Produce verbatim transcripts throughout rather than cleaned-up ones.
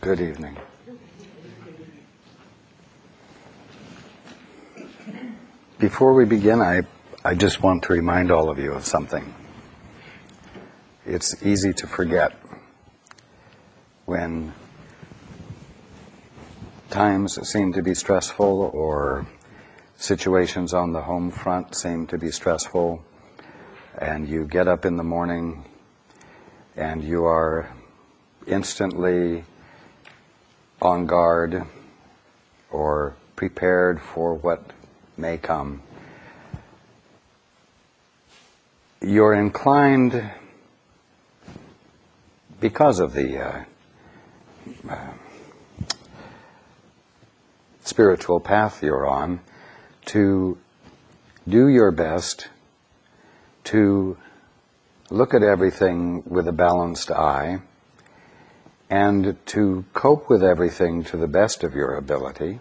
Good evening. Before we begin, I, I just want to remind all of you of something. It's easy to forget when times seem to be stressful or situations on the home front seem to be stressful, and you get up in the morning and you are instantly on guard or prepared for what may come. You're inclined, because of the uh, uh, spiritual path you're on, to do your best to look at everything with a balanced eye and to cope with everything to the best of your ability,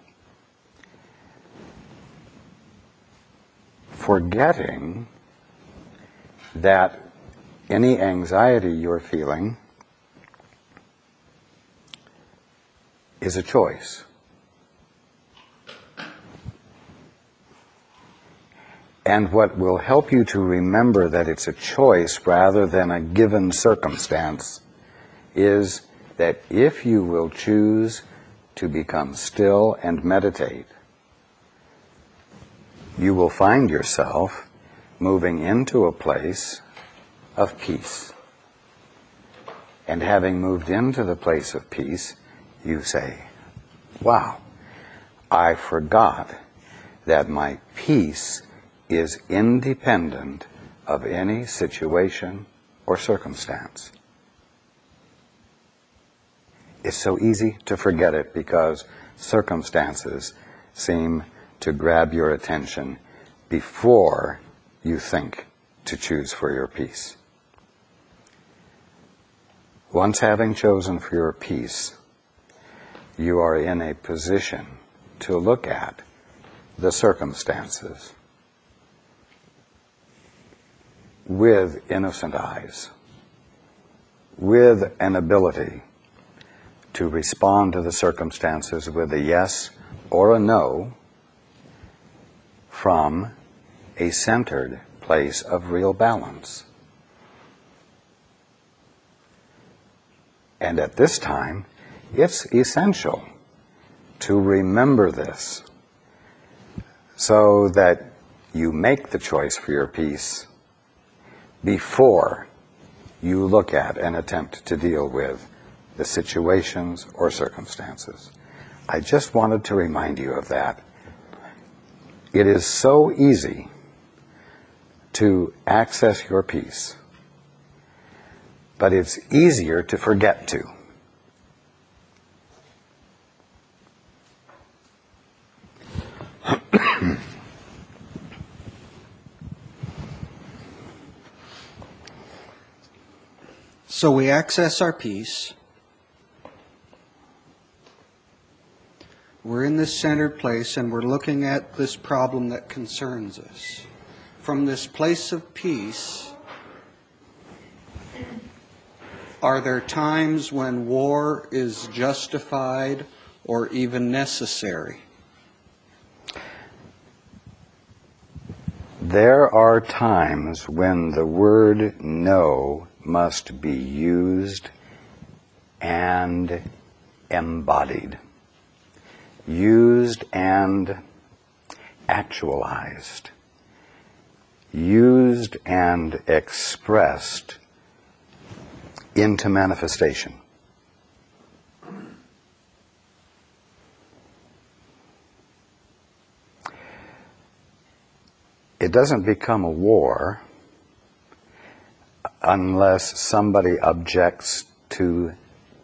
forgetting that any anxiety you're feeling is a choice. And what will help you to remember that it's a choice rather than a given circumstance is that if you will choose to become still and meditate, you will find yourself moving into a place of peace. And having moved into the place of peace, you say, wow, I forgot that my peace is independent of any situation or circumstance. It's so easy to forget it because circumstances seem to grab your attention before you think to choose for your peace. Once having chosen for your peace, you are in a position to look at the circumstances with innocent eyes, with an ability to respond to the circumstances with a yes or a no from a centered place of real balance. And at this time, it's essential to remember this so that you make the choice for your peace before you look at and attempt to deal with the situations or circumstances. I just wanted to remind you of that. It is so easy to access your peace, but it's easier to forget to. So we access our peace. We're in this centered place and we're looking at this problem that concerns us. From this place of peace, are there times when war is justified or even necessary? There are times when the word no must be used and embodied, used and actualized, used and expressed into manifestation. It doesn't become a war unless somebody objects to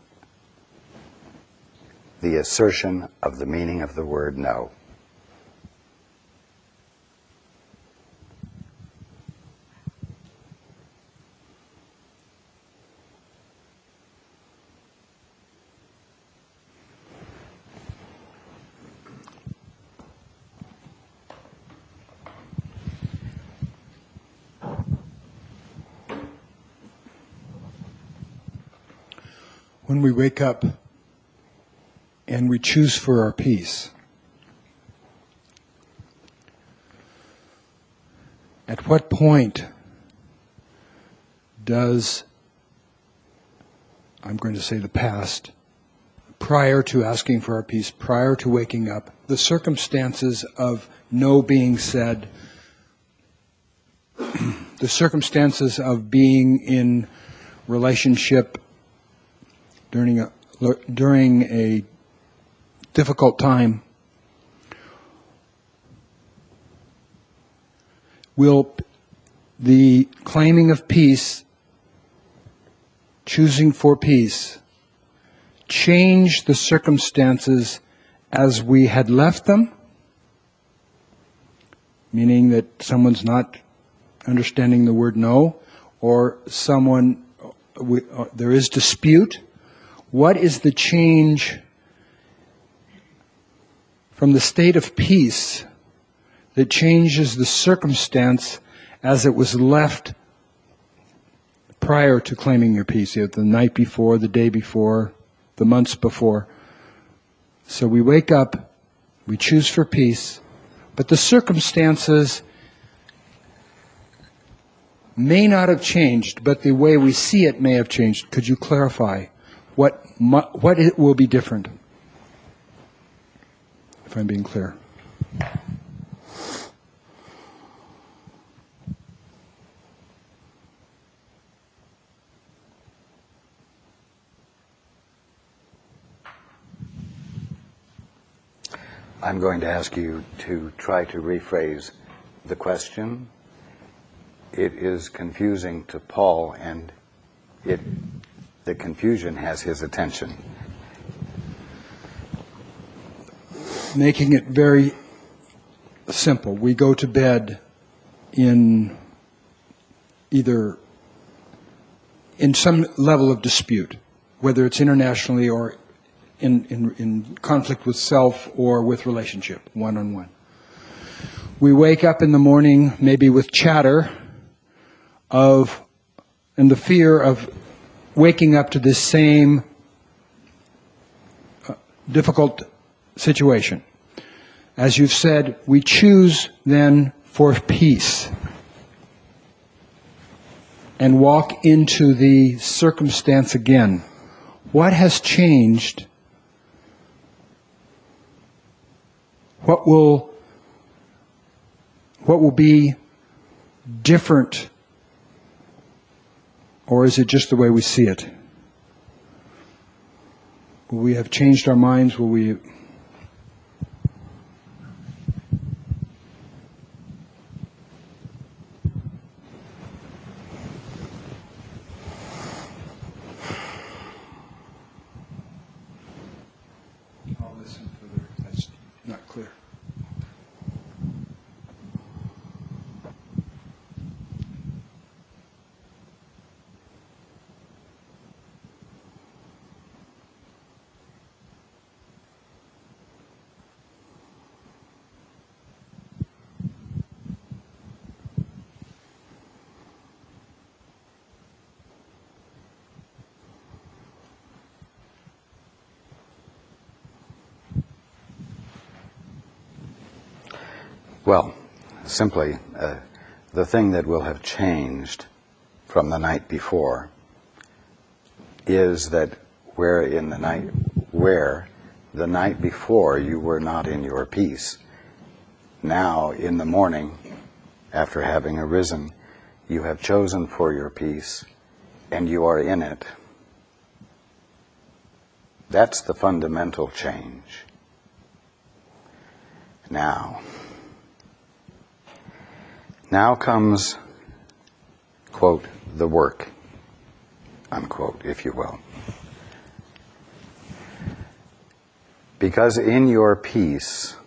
the assertion of the meaning of the word no. When we wake up and we choose for our peace. At what point does, I'm going to say the past, prior to asking for our peace, prior to waking up, the circumstances of no being said, the circumstances of being in relationship during a, during a difficult time, will the claiming of peace, choosing for peace, change the circumstances as we had left them? Meaning that someone's not understanding the word no, or someone, we, uh, there is dispute. What is the change from the state of peace that changes the circumstance as it was left prior to claiming your peace, either the night before, the day before, the months before? So we wake up, we choose for peace, but the circumstances may not have changed, but the way we see it may have changed. Could you clarify what mu- what it will be different? If I'm being clear. I'm going to ask you to try to rephrase the question. It is confusing to Paul, and it, the confusion has his attention. Making it very simple. We go to bed in either in some level of dispute, whether it's internationally or in, in, in conflict with self or with relationship, one-on-one. We wake up in the morning maybe with chatter of, and the fear of waking up to this same uh, difficult situation. As you've said, we choose then for peace and walk into the circumstance again. What has changed? What will, what will be different? Or is it just the way we see it? Will we have changed our minds? Will we... I'll listen further. That's not clear. Well, simply, uh, the thing that will have changed from the night before is that where in the night, where the night before you were not in your peace, now in the morning, after having arisen, you have chosen for your peace and you are in it. That's the fundamental change. Now, Now comes, quote, the work, unquote, if you will. Because in your peace,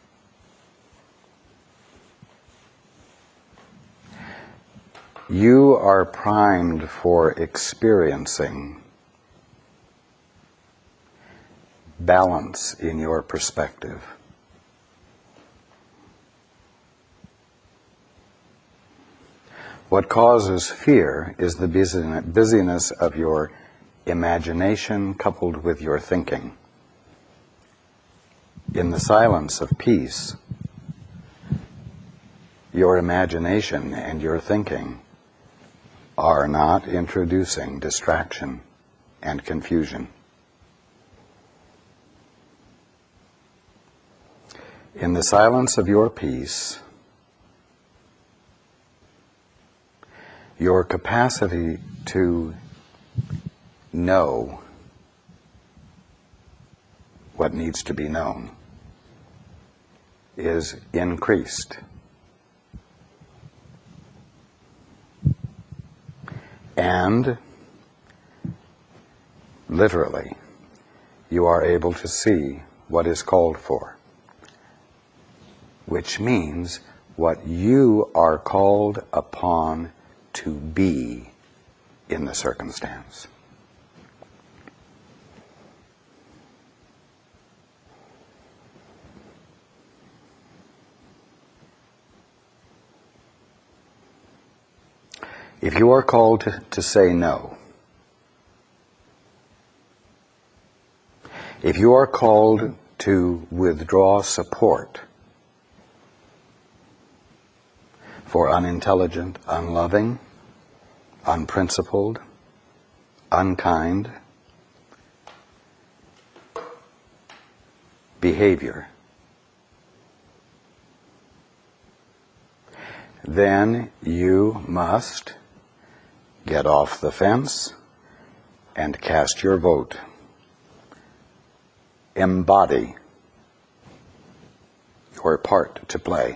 you are primed for experiencing balance in your perspective. What causes fear is the busyness of your imagination coupled with your thinking. In the silence of peace, your imagination and your thinking are not introducing distraction and confusion. In the silence of your peace, your capacity to know what needs to be known is increased. And literally, you are able to see what is called for, which means what you are called upon to be in the circumstance. If you are called to, to say no, if you are called to withdraw support for unintelligent, unloving, unprincipled, unkind behavior, then you must get off the fence and cast your vote. Embody your part to play.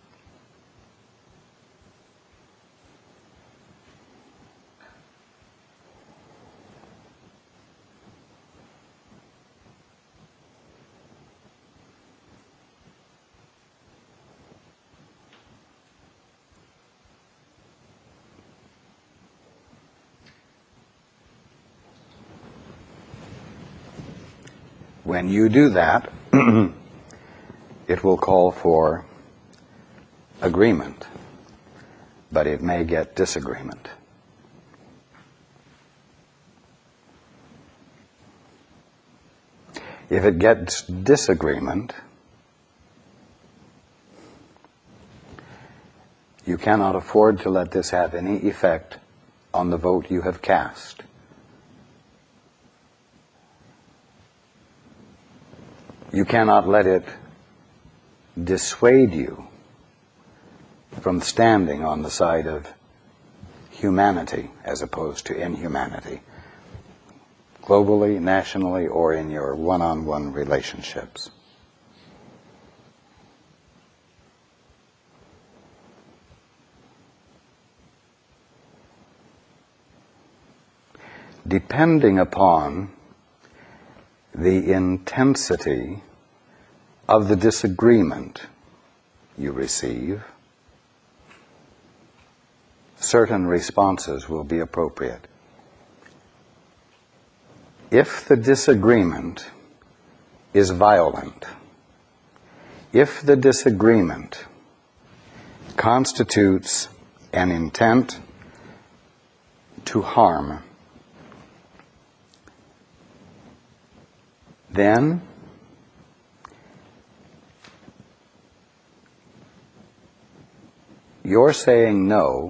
When you do that, it will call for agreement, but it may get disagreement. If it gets disagreement, you cannot afford to let this have any effect on the vote you have cast. You cannot let it dissuade you from standing on the side of humanity as opposed to inhumanity, globally, nationally, or in your one-on-one relationships. Depending upon the intensity of the disagreement you receive, certain responses will be appropriate. If the disagreement is violent, if the disagreement constitutes an intent to harm, then your saying no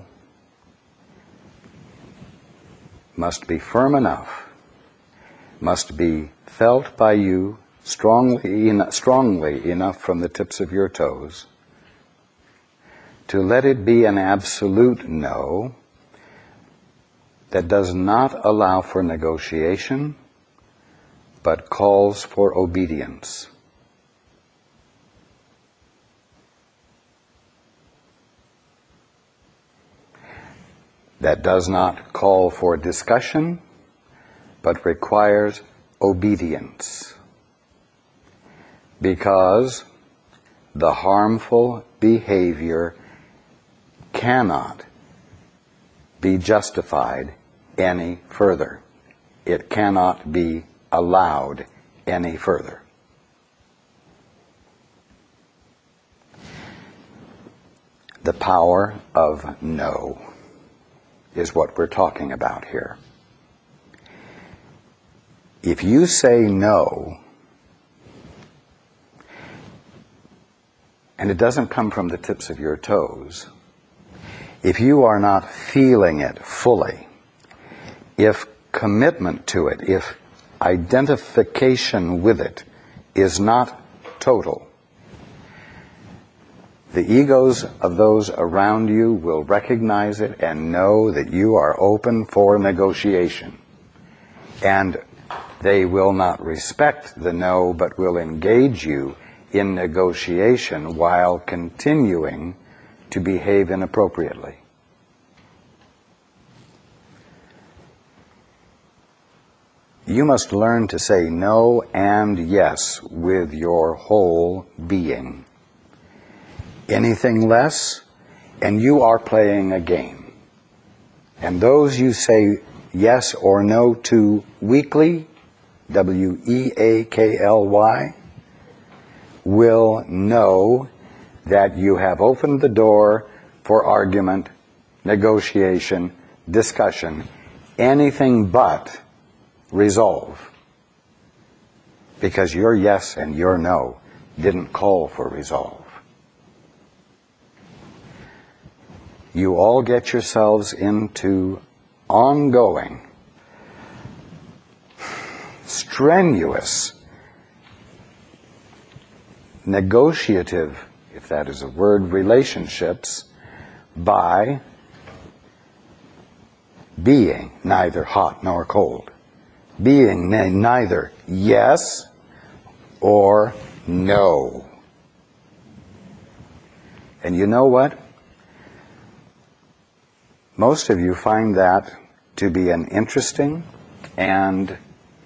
must be firm enough, must be felt by you strongly, en- strongly enough from the tips of your toes to let it be an absolute no that does not allow for negotiation, but calls for obedience. That does not call for discussion, but requires obedience. Because the harmful behavior cannot be justified any further. It cannot be allowed any further. The power of no is what we're talking about here. If you say no, and it doesn't come from the tips of your toes, if you are not feeling it fully, if commitment to it, if identification with it is not total, the egos of those around you will recognize it and know that you are open for negotiation. And they will not respect the no, but will engage you in negotiation while continuing to behave inappropriately. You must learn to say no and yes with your whole being. Anything less, and you are playing a game. And those you say yes or no to weakly, W E A K L Y, will know that you have opened the door for argument, negotiation, discussion, anything but resolve. Because your yes and your no didn't call for resolve. You all get yourselves into ongoing, strenuous, negotiative, if that is a word, relationships by being neither hot nor cold, being neither yes or no. And you know what? Most of you find that to be an interesting and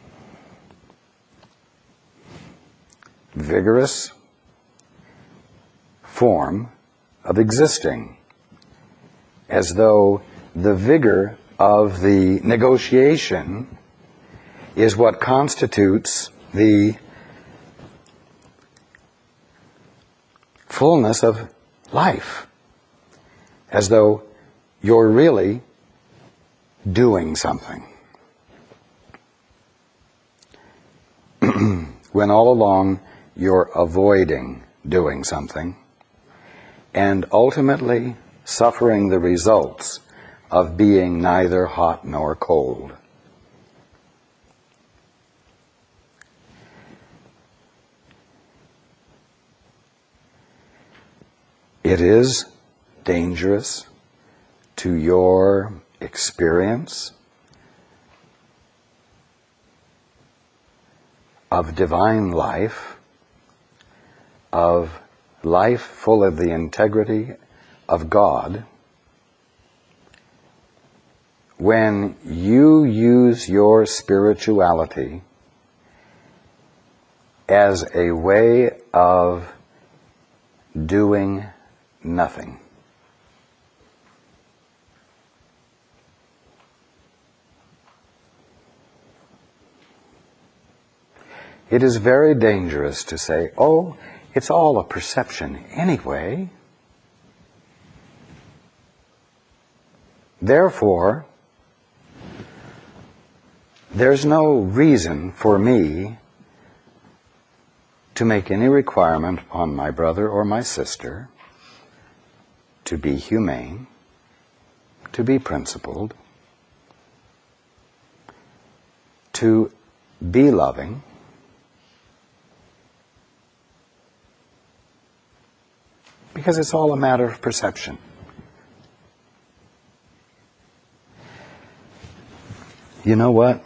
vigorous form of existing, as though the vigor of the negotiation is what constitutes the fullness of life, as though you're really doing something. When all along you're avoiding doing something and ultimately suffering the results of being neither hot nor cold. It is dangerous to your experience of divine life, of life full of the integrity of God, when you use your spirituality as a way of doing nothing. It is very dangerous to say, oh, it's all a perception anyway. Therefore, there's no reason for me to make any requirement upon my brother or my sister to be humane, to be principled, to be loving, because it's all a matter of perception. You know what?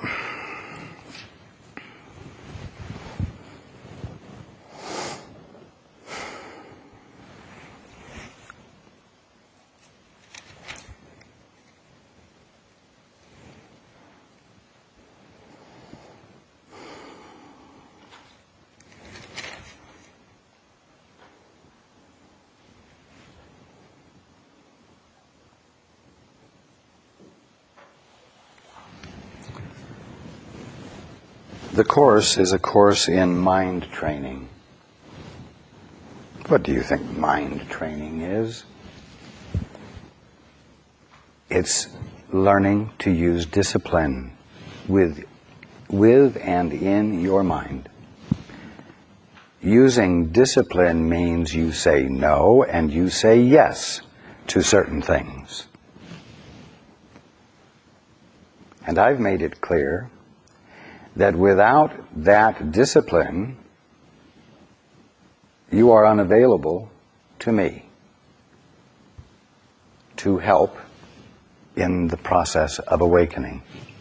The course is a course in mind training. What do you think mind training is? It's learning to use discipline with, with and in your mind. using discipline means you say no and you say yes to certain things. And I've made it clear that without that discipline, you are unavailable to me to help in the process of awakening.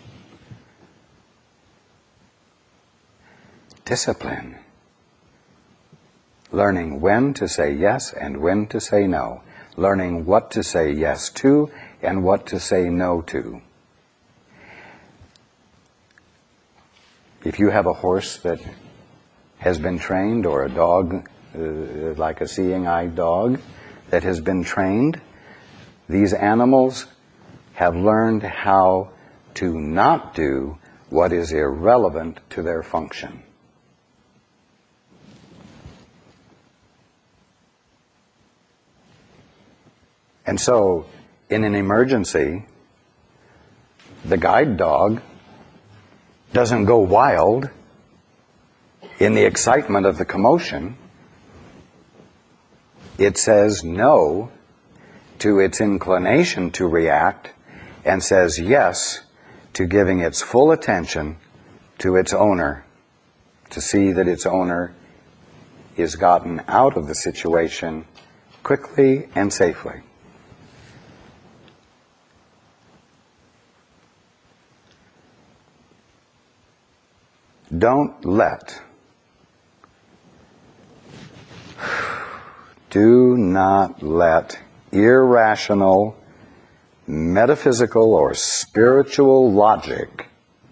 Discipline. Learning when to say yes and when to say no. Learning what to say yes to and what to say no to. If you have a horse that has been trained, or a dog, uh, like a seeing-eyed dog that has been trained, these animals have learned how to not do what is irrelevant to their function. And so, in an emergency, the guide dog doesn't go wild in the excitement of the commotion. It says no to its inclination to react and says yes to giving its full attention to its owner, to see that its owner is gotten out of the situation quickly and safely. Don't let, do not let irrational, metaphysical, or spiritual logic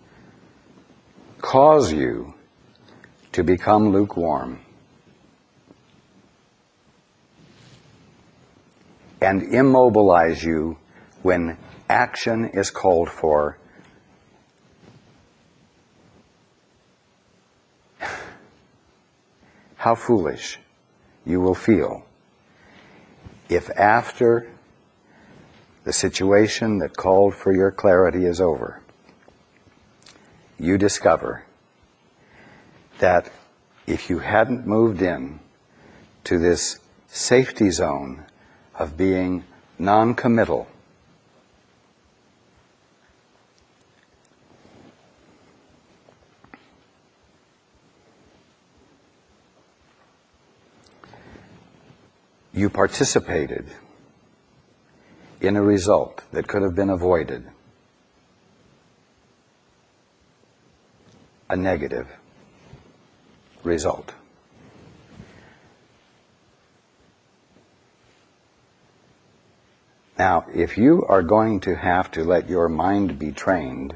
cause you to become lukewarm and immobilize you when action is called for. How foolish you will feel if after the situation that called for your clarity is over, you discover that if you hadn't moved in to this safety zone of being non-committal, you participated in a result that could have been avoided, a negative result. Now, if you are going to have to let your mind be trained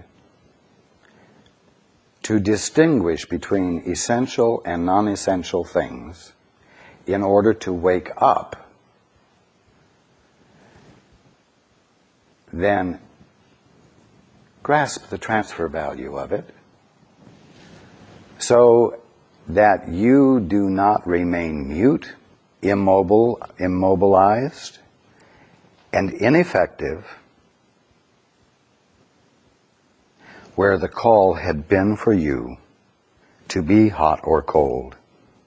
to distinguish between essential and non-essential things, in order to wake up, then grasp the transfer value of it so that you do not remain mute, immobile, immobilized, and ineffective where the call had been for you to be hot or cold.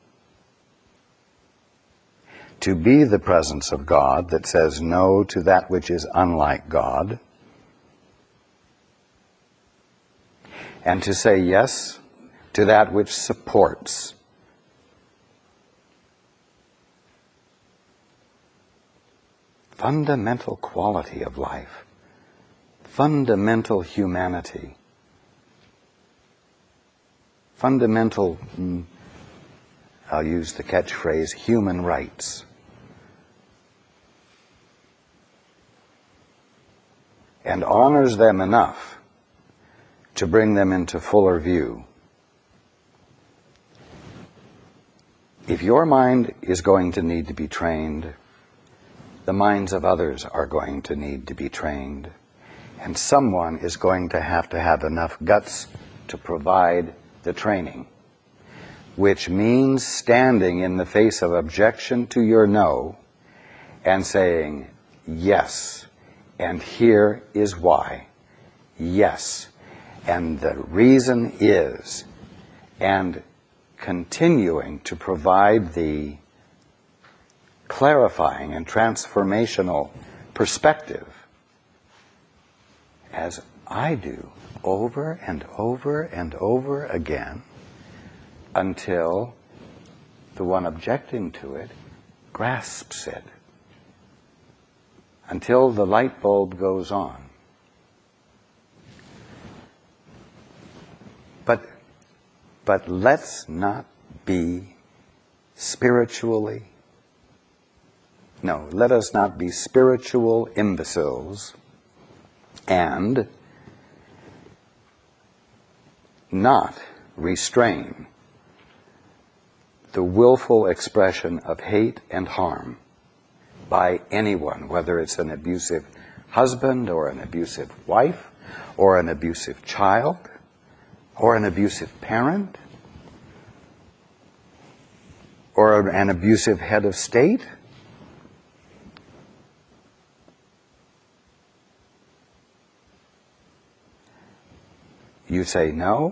To be the presence of God that says no to that which is unlike God, and to say yes to that which supports. Fundamental quality of life, fundamental humanity, fundamental, mm, I'll use the catchphrase, human rights. And honors them enough to bring them into fuller view. If your mind is going to need to be trained, the minds of others are going to need to be trained, and someone is going to have to have enough guts to provide the training, which means standing in the face of objection to your no and saying, yes, and here is why. Yes, and the reason is, and continuing to provide the clarifying and transformational perspective as I do over and over and over again until the one objecting to it grasps it, until the light bulb goes on. But, but let's not be spiritually, no, let us not be spiritual imbeciles and not restrain the willful expression of hate and harm by anyone, whether it's an abusive husband or an abusive wife or an abusive child or an abusive parent or an abusive head of state. You say no,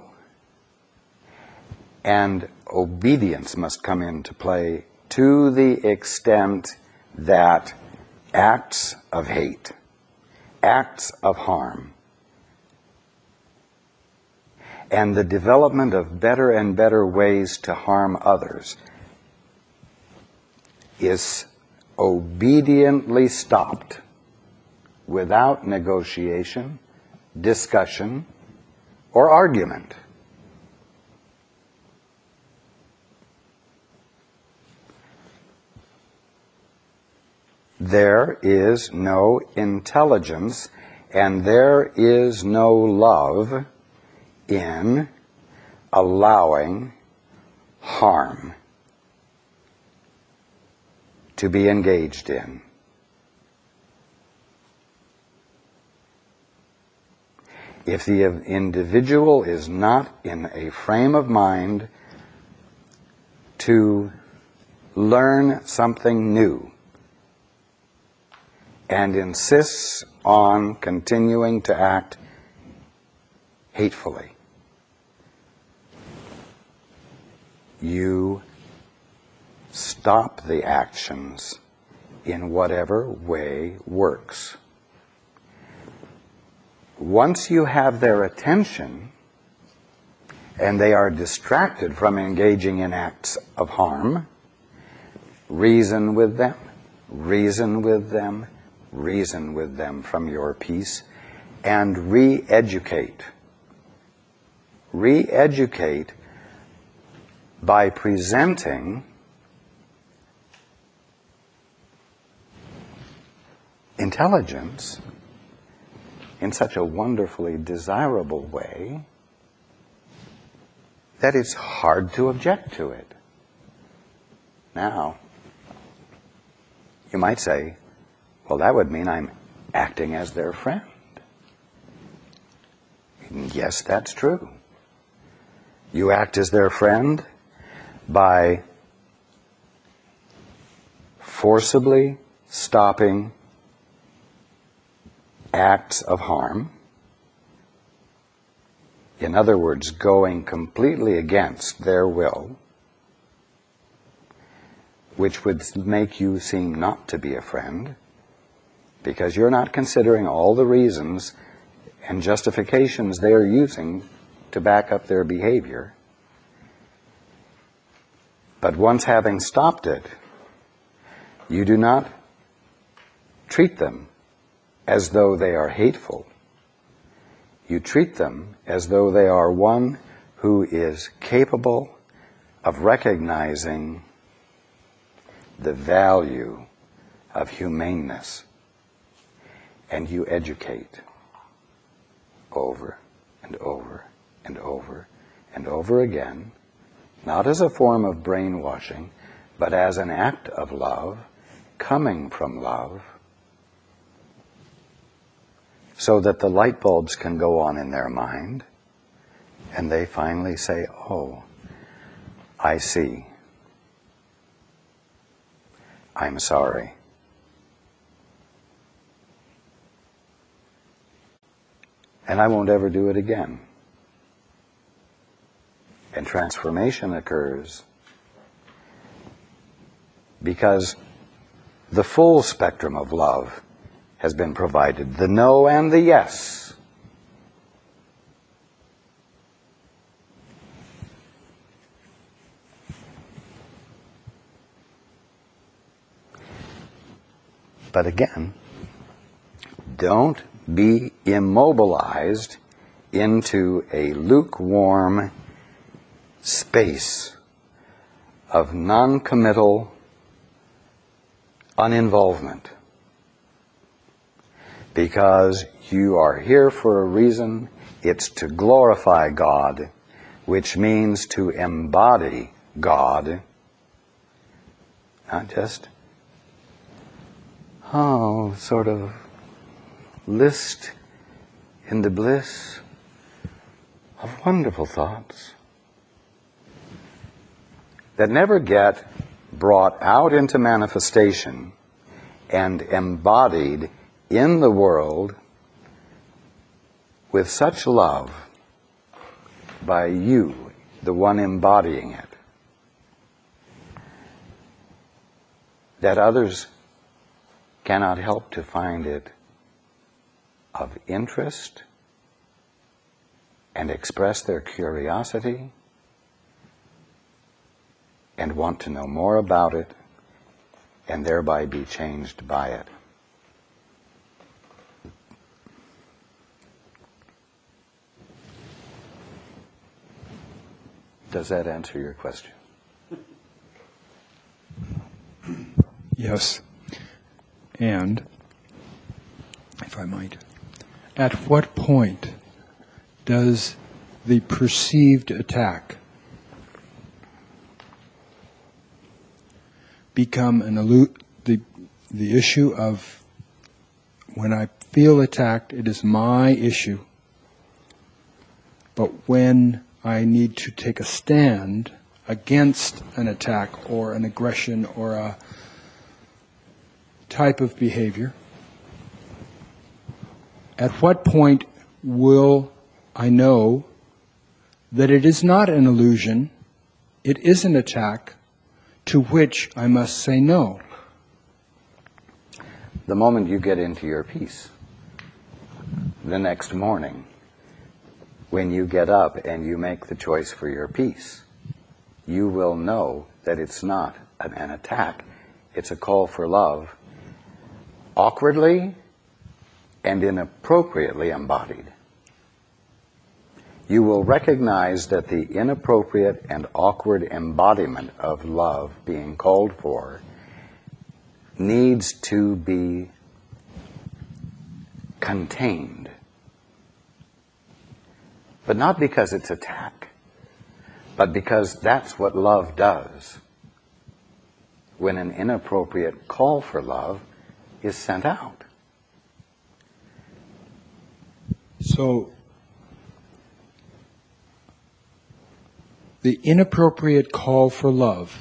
and obedience must come into play to the extent that acts of hate, acts of harm, and the development of better and better ways to harm others is obediently stopped without negotiation, discussion, or argument. There is no intelligence and there is no love in allowing harm to be engaged in. If the individual is not in a frame of mind to learn something new and insists on continuing to act hatefully, you stop the actions in whatever way works. Once you have their attention and they are distracted from engaging in acts of harm, reason with them, reason with them, reason with them from your peace, and re-educate. Re-educate by presenting intelligence in such a wonderfully desirable way that it's hard to object to it. Now, you might say, well, that would mean I'm acting as their friend. Yes, that's true. You act as their friend by forcibly stopping acts of harm. In other words, going completely against their will, which would make you seem not to be a friend, because you're not considering all the reasons and justifications they are using to back up their behavior. But once having stopped it, you do not treat them as though they are hateful. You treat them as though they are one who is capable of recognizing the value of humaneness. And you educate over and over and over and over again, not as a form of brainwashing, but as an act of love, coming from love, so that the light bulbs can go on in their mind, and they finally say, oh, I see. I'm sorry. And I won't ever do it again. And and transformation occurs because the full spectrum of love has been provided, the no and the yes. But again, don't be immobilized into a lukewarm space of non-committal uninvolvement, because you are here for a reason. It's to glorify God, which means to embody God, not just, oh, sort of list in the bliss of wonderful thoughts that never get brought out into manifestation and embodied in the world with such love by you, the one embodying it, that others cannot help to find it of interest and express their curiosity and want to know more about it and thereby be changed by it. Does that answer your question? Yes. And, if I might, at what point does the perceived attack become an allu- the the issue of, when I feel attacked, it is my issue, but when I need to take a stand against an attack or an aggression or a type of behavior, at what point will I know that it is not an illusion, it is an attack, to which I must say no? The moment you get into your peace, the next morning, when you get up and you make the choice for your peace, you will know that it's not an, an attack, it's a call for love, awkwardly and inappropriately embodied. You will recognize that the inappropriate and awkward embodiment of love being called for needs to be contained. But not because it's attack, but because that's what love does when an inappropriate call for love is sent out. So, the inappropriate call for love,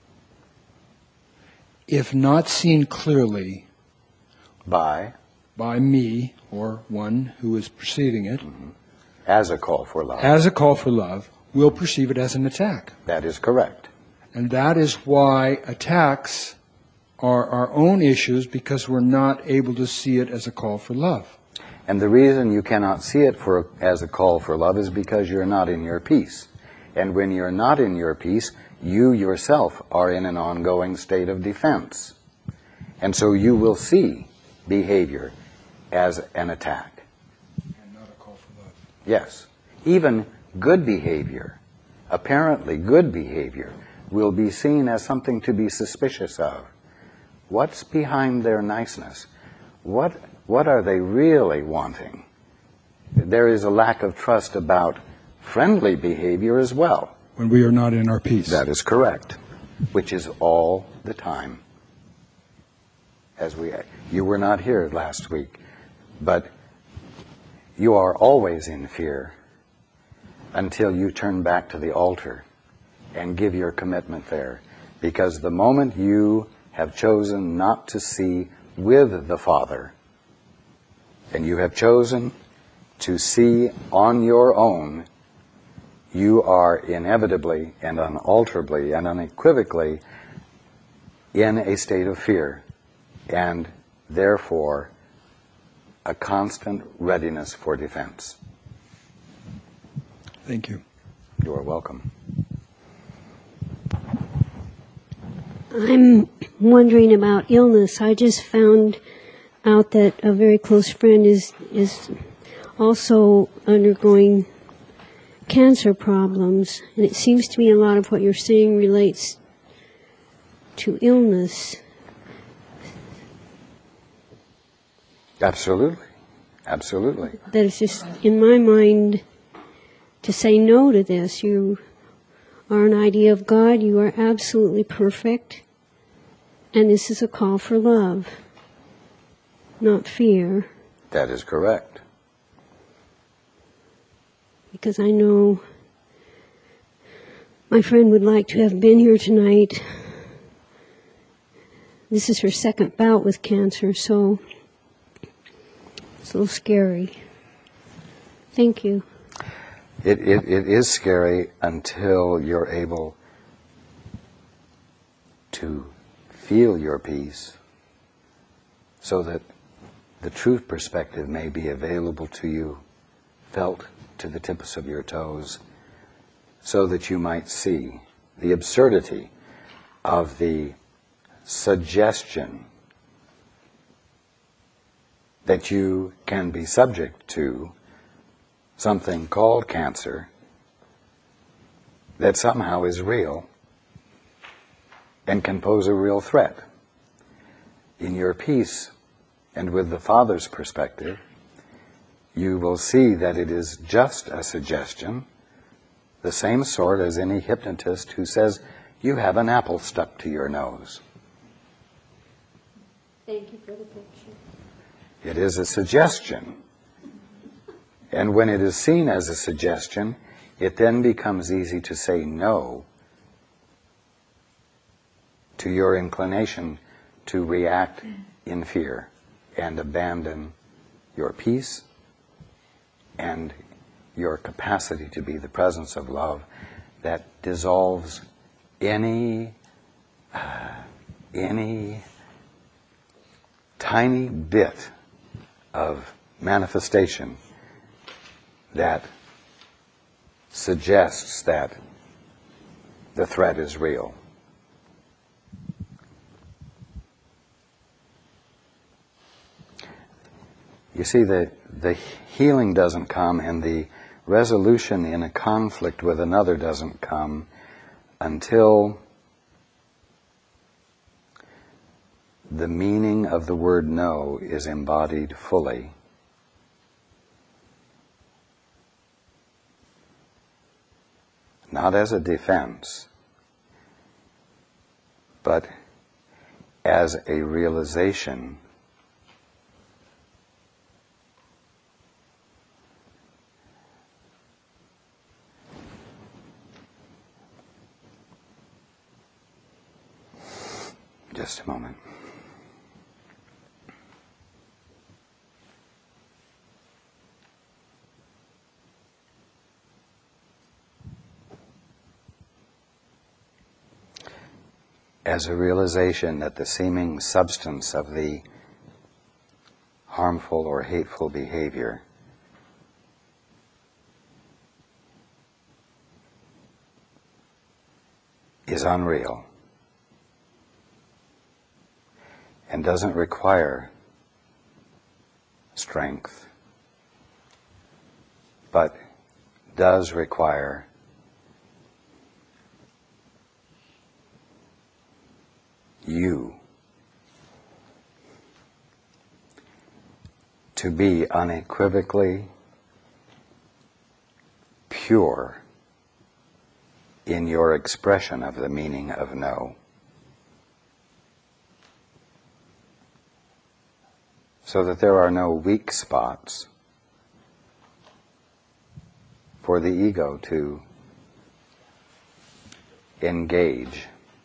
if not seen clearly By? by me or one who is perceiving it, Mm-hmm. As a call for love. as a call for love, will perceive it as an attack. That is correct. And that is why attacks are our own issues, because we're not able to see it as a call for love. And the reason you cannot see it for as a call for love is because you're not in your peace. And when you're not in your peace, you yourself are in an ongoing state of defense. And so you will see behavior as an attack. And not a call for love. Yes. Even good behavior, apparently good behavior, will be seen as something to be suspicious of. What's behind their niceness? What, what are they really wanting? There is a lack of trust about friendly behavior as well. When we are not in our peace. That is correct, which is all the time. As we, you were not here last week, but you are always in fear until you turn back to the altar and give your commitment there. Because the moment you have chosen not to see with the Father, and you have chosen to see on your own, you are inevitably and unalterably and unequivocally in a state of fear, and therefore a constant readiness for defense. Thank you. You are welcome. I'm wondering about illness. I just found out that a very close friend is is also undergoing cancer problems, and it seems to me a lot of what you're saying relates to illness. Absolutely. Absolutely. That it's just, in my mind, to say no to this. You are an idea of God. You are absolutely perfect. And this is a call for love, not fear. That is correct. Because I know my friend would like to have been here tonight. This is her second bout with cancer, so it's a little scary. Thank you. It, it, it is scary until you're able to feel your peace so that the truth perspective may be available to you, felt to the tips of your toes, so that you might see the absurdity of the suggestion that you can be subject to something called cancer that somehow is real and can pose a real threat. In your peace and with the Father's perspective, you will see that it is just a suggestion, the same sort as any hypnotist who says, you have an apple stuck to your nose. Thank you for the picture. It is a suggestion. And when it is seen as a suggestion, it then becomes easy to say no to your inclination to react in fear and abandon your peace and your capacity to be the presence of love that dissolves any uh, any tiny bit of manifestation that suggests that the threat is real. You see, the, the healing doesn't come and the resolution in a conflict with another doesn't come until the meaning of the word no is embodied fully. Not as a defense, but as a realization just a moment. As a realization that the seeming substance of the harmful or hateful behavior is unreal and doesn't require strength, but does require you to be unequivocally pure in your expression of the meaning of no. So that there are no weak spots for the ego to engage.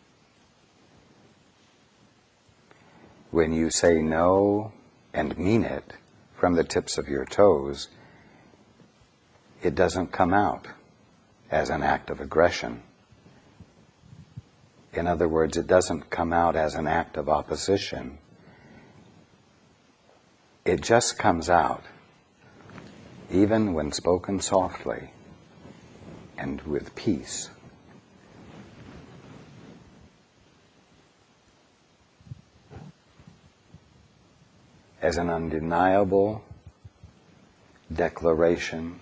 When you say no and mean it from the tips of your toes, it doesn't come out as an act of aggression. In other words, it doesn't come out as an act of opposition. It just comes out, even when spoken softly and with peace. As an undeniable declaration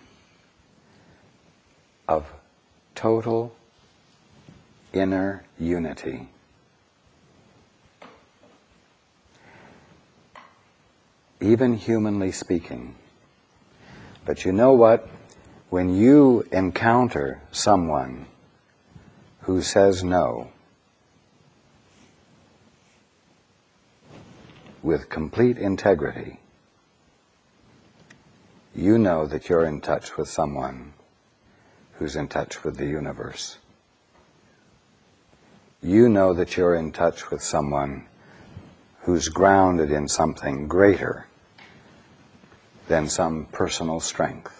of total inner unity. Even humanly speaking. But you know what? When you encounter someone who says no with complete integrity, you know that you're in touch with someone who's in touch with the universe. You know that you're in touch with someone who's grounded in something greater than some personal strength.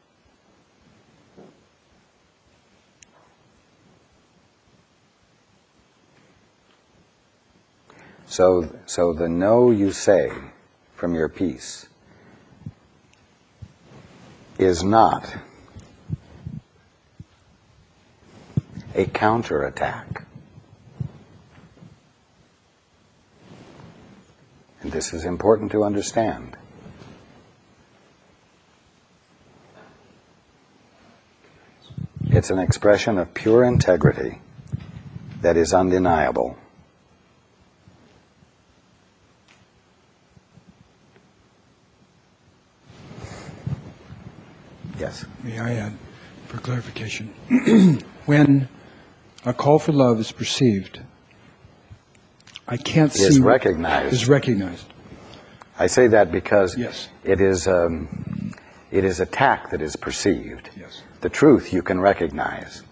So, so the no you say from your peace is not a counterattack. And this is important to understand. It's an expression of pure integrity that is undeniable. Yes. May I add, for clarification, when a call for love is perceived, I can't see... Is recognized. Is recognized. I say that because Yes. it is um, it is attack that is perceived. Yes. The truth you can recognize.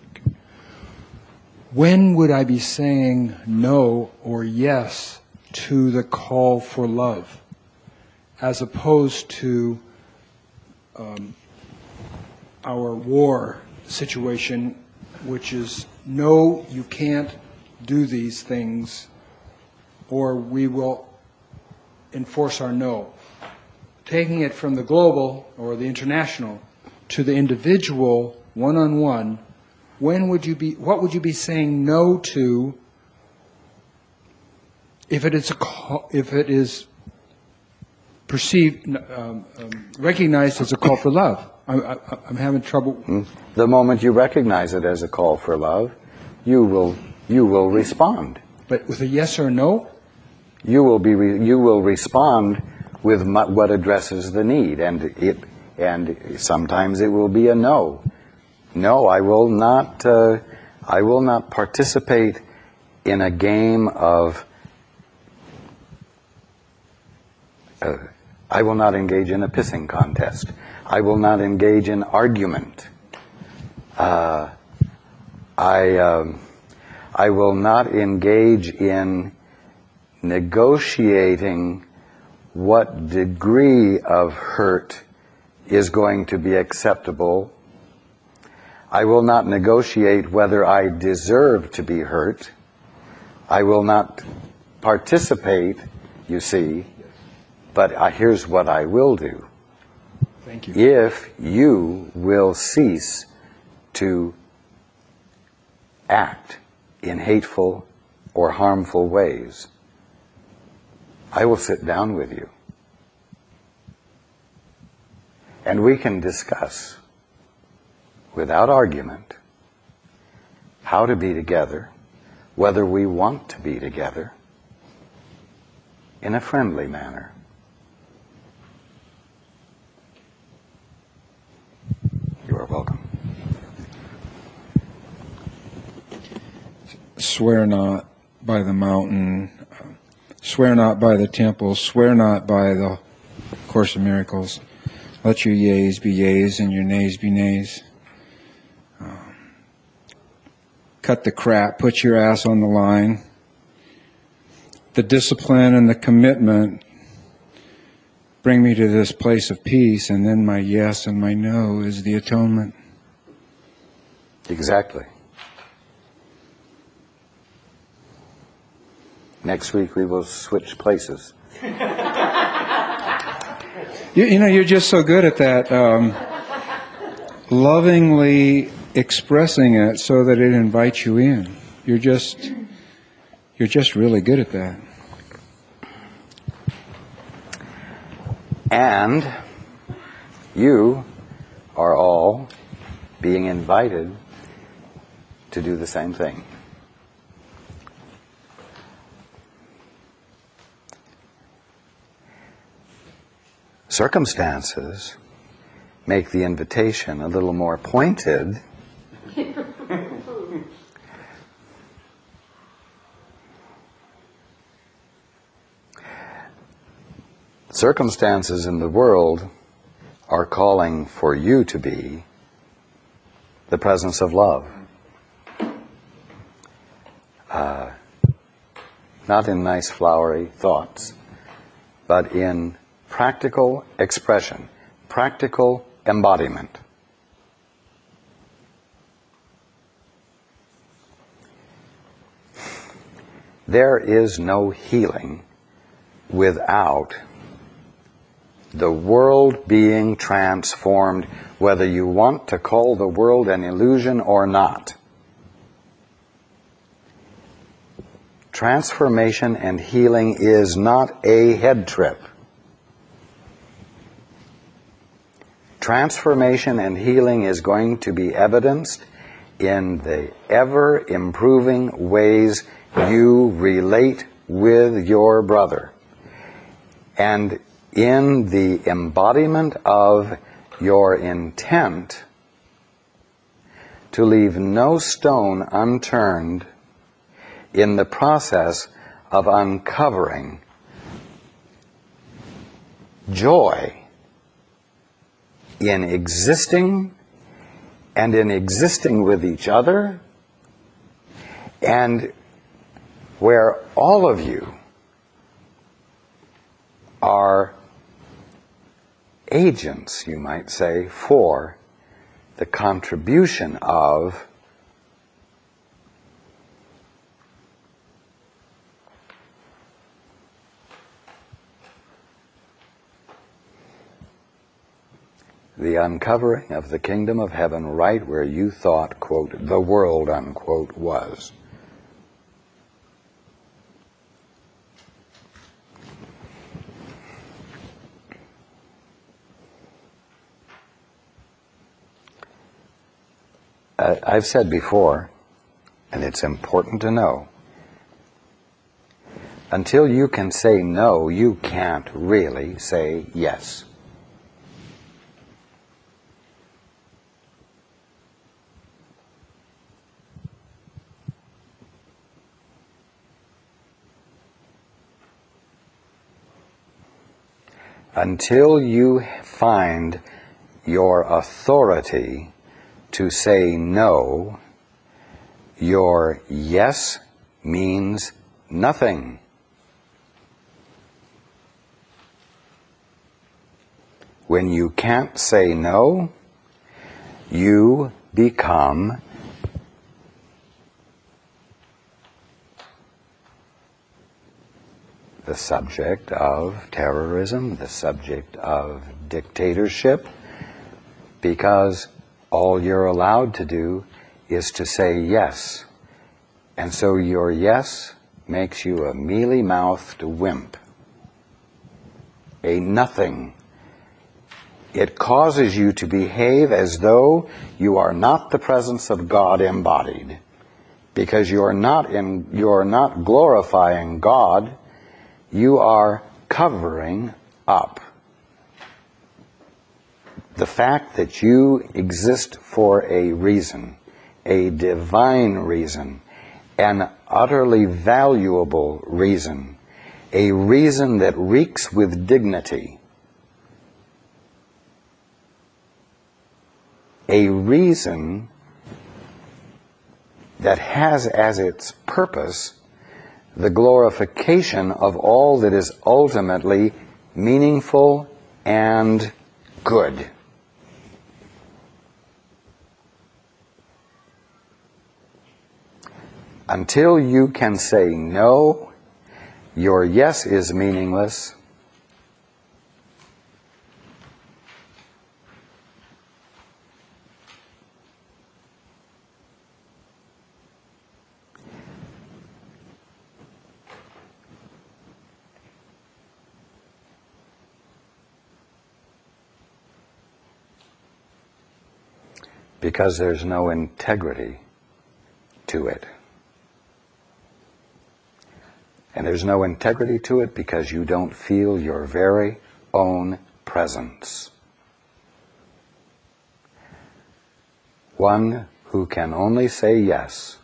When would I be saying no or yes to the call for love, as opposed to um, our war situation, which is no, you can't do these things, or we will enforce our no. Taking it from the global or the international to the individual, one-on-one, when would you be, what would you be saying no to if it is, a call, if it is perceived, um, um, recognized as a call for love? I, I, I'm having trouble. The moment you recognize it as a call for love, you will you will respond. But with a yes or a no? You will be re, you will respond with mu- what addresses the need, and it and sometimes it will be a no. No, I will not. Uh, I will not participate in a game of. Uh, I will not engage in a pissing contest. I will not engage in argument. Uh, I um, I will not engage in negotiating what degree of hurt is going to be acceptable. I will not negotiate whether I deserve to be hurt. I will not participate, you see, but uh, here's what I will do. Thank you. If you will cease to act in hateful or harmful ways, I will sit down with you. And we can discuss, without argument, how to be together, whether we want to be together, in a friendly manner. You are welcome. Swear not by the mountain, swear not by the temple, swear not by the Course of Miracles. Let your yeas be yeas and your nays be nays. Um, cut the crap, put your ass on the line. The discipline and the commitment bring me to this place of peace, and then my yes and my no is the atonement. Exactly. Next week we will switch places. You, you know, you're just so good at that, um, lovingly expressing it so that it invites you in. You're just, you're just really good at that. And you are all being invited to do the same thing. Circumstances make the invitation a little more pointed. Circumstances in the world are calling for you to be the presence of love. Uh, not in nice flowery thoughts, but in practical expression, practical embodiment. There is no healing without the world being transformed, whether you want to call the world an illusion or not. Transformation and healing is not a head trip. Transformation and healing is going to be evidenced in the ever-improving ways you relate with your brother, and in the embodiment of your intent to leave no stone unturned in the process of uncovering joy in existing and in existing with each other, and where all of you are agents, you might say, for the contribution of the uncovering of the kingdom of heaven right where you thought, quote, the world, unquote, was. Uh, I've said before, and it's important to know, until you can say no, you can't really say yes. Until you find your authority to say no, your yes means nothing. When you can't say no, you become the subject of terrorism, the subject of dictatorship, because all you're allowed to do is to say yes. And so your yes makes you a mealy-mouthed wimp, a nothing. It causes you to behave as though you are not the presence of God embodied, because you're not in, you're not glorifying God. You are covering up the fact that you exist for a reason, a divine reason, an utterly valuable reason, a reason that reeks with dignity, a reason that has as its purpose the glorification of all that is ultimately meaningful and good. Until you can say no, your yes is meaningless. Because there's no integrity to it. And there's no integrity to it because you don't feel your very own presence. One who can only say yes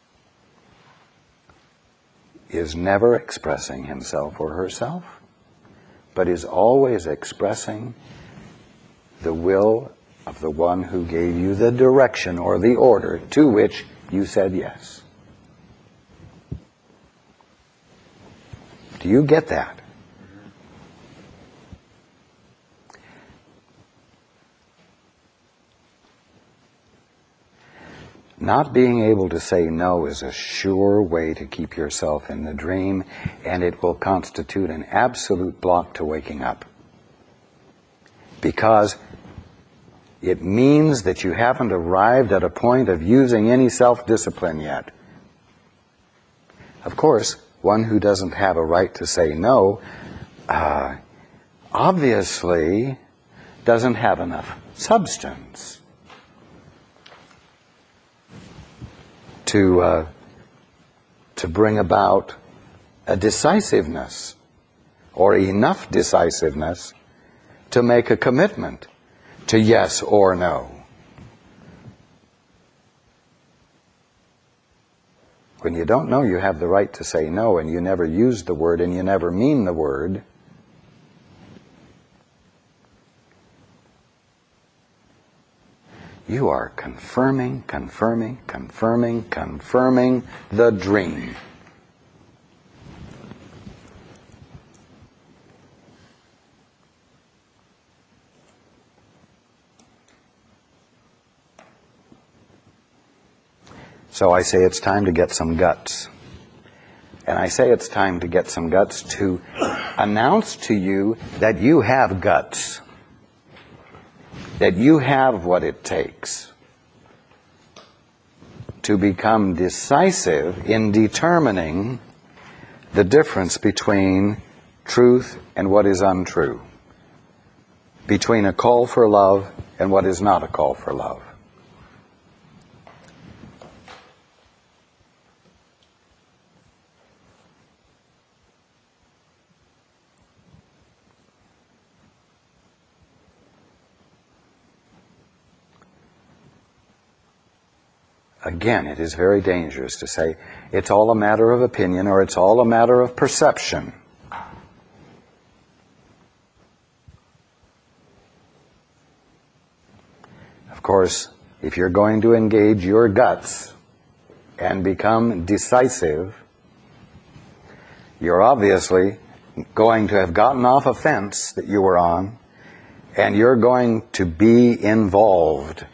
is never expressing himself or herself, but is always expressing the will of the one who gave you the direction or the order to which you said yes. Do you get that? Not being able to say no is a sure way to keep yourself in the dream, and it will constitute an absolute block to waking up. Because it means that you haven't arrived at a point of using any self-discipline yet. Of course, one who doesn't have a right to say no uh, obviously doesn't have enough substance to uh, to bring about a decisiveness or enough decisiveness to make a commitment to yes or no. When you don't know you have the right to say no, and you never use the word and you never mean the word, you are confirming, confirming, confirming, confirming the dream. So I say it's time to get some guts. And I say it's time to get some guts to announce to you that you have guts. That you have what it takes to become decisive in determining the difference between truth and what is untrue. Between a call for love and what is not a call for love. Again, it is very dangerous to say it's all a matter of opinion or it's all a matter of perception. Of course, if you're going to engage your guts and become decisive, you're obviously going to have gotten off a fence that you were on, and you're going to be involved.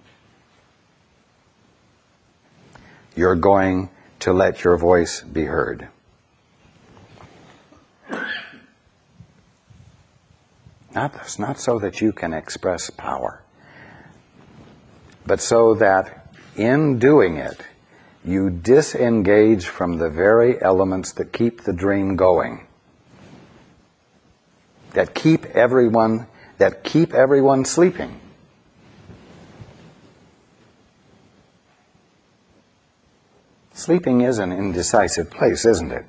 You're going to let your voice be heard. Not, not so that you can express power, but so that in doing it, you disengage from the very elements that keep the dream going, that keep everyone, that keep everyone sleeping. Sleeping is an indecisive place, isn't it?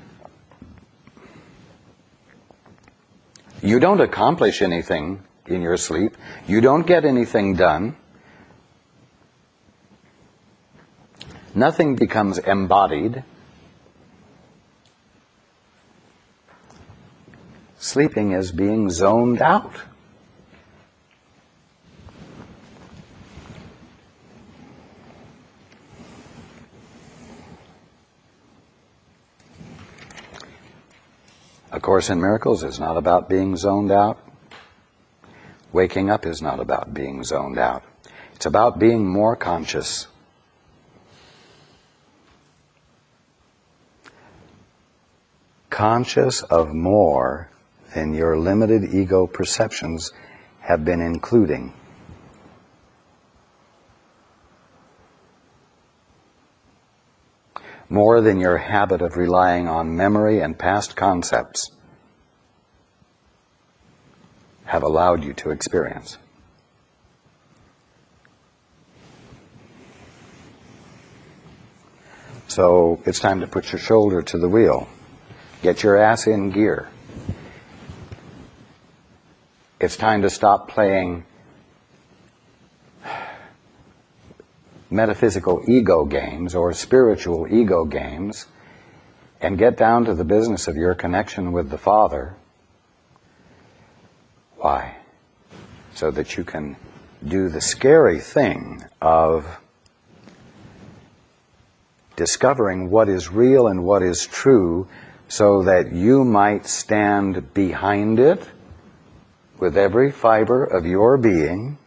You don't accomplish anything in your sleep. You don't get anything done. Nothing becomes embodied. Sleeping is being zoned out. A Course in Miracles is not about being zoned out. Waking up is not about being zoned out. It's about being more conscious. conscious of more than your limited ego perceptions have been including. More than your habit of relying on memory and past concepts have allowed you to experience. So it's time to put your shoulder to the wheel. Get your ass in gear. It's time to stop playing metaphysical ego games or spiritual ego games and get down to the business of your connection with the Father. Why? So that you can do the scary thing of discovering what is real and what is true so that you might stand behind it with every fiber of your being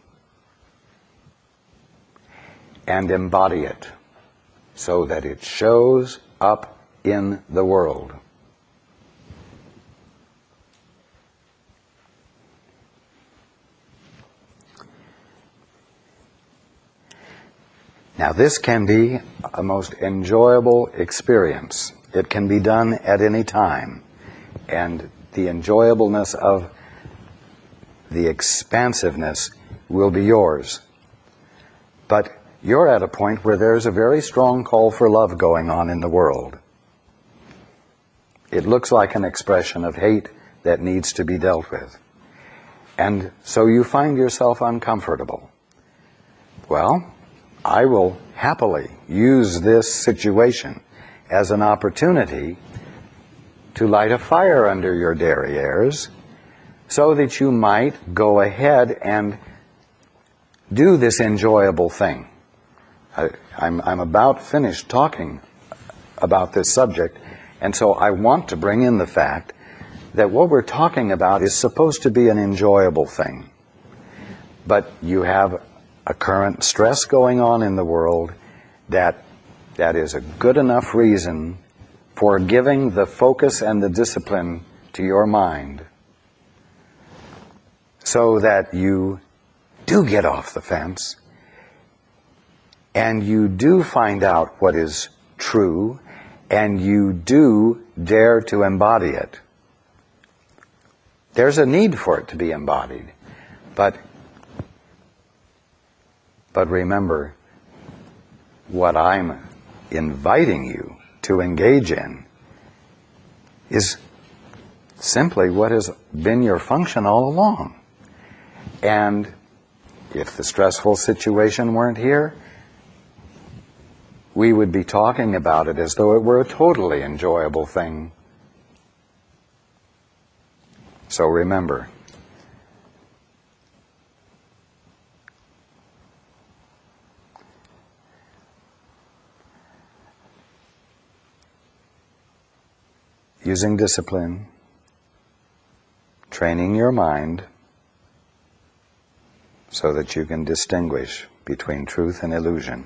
and embody it so that it shows up in the world. Now, this can be a most enjoyable experience. It can be done at any time. And the enjoyableness of the expansiveness will be yours. But you're at a point where there's a very strong call for love going on in the world. It looks like an expression of hate that needs to be dealt with. And so you find yourself uncomfortable. Well, I will happily use this situation as an opportunity to light a fire under your derrieres so that you might go ahead and do this enjoyable thing. I, I'm, I'm about finished talking about this subject, and so I want to bring in the fact that what we're talking about is supposed to be an enjoyable thing. But you have a current stress going on in the world that that is a good enough reason for giving the focus and the discipline to your mind so that you do get off the fence and you do find out what is true and you do dare to embody it. There's a need for it to be embodied, but But remember, what I'm inviting you to engage in is simply what has been your function all along. And if the stressful situation weren't here, we would be talking about it as though it were a totally enjoyable thing. So remember, using discipline, training your mind so that you can distinguish between truth and illusion,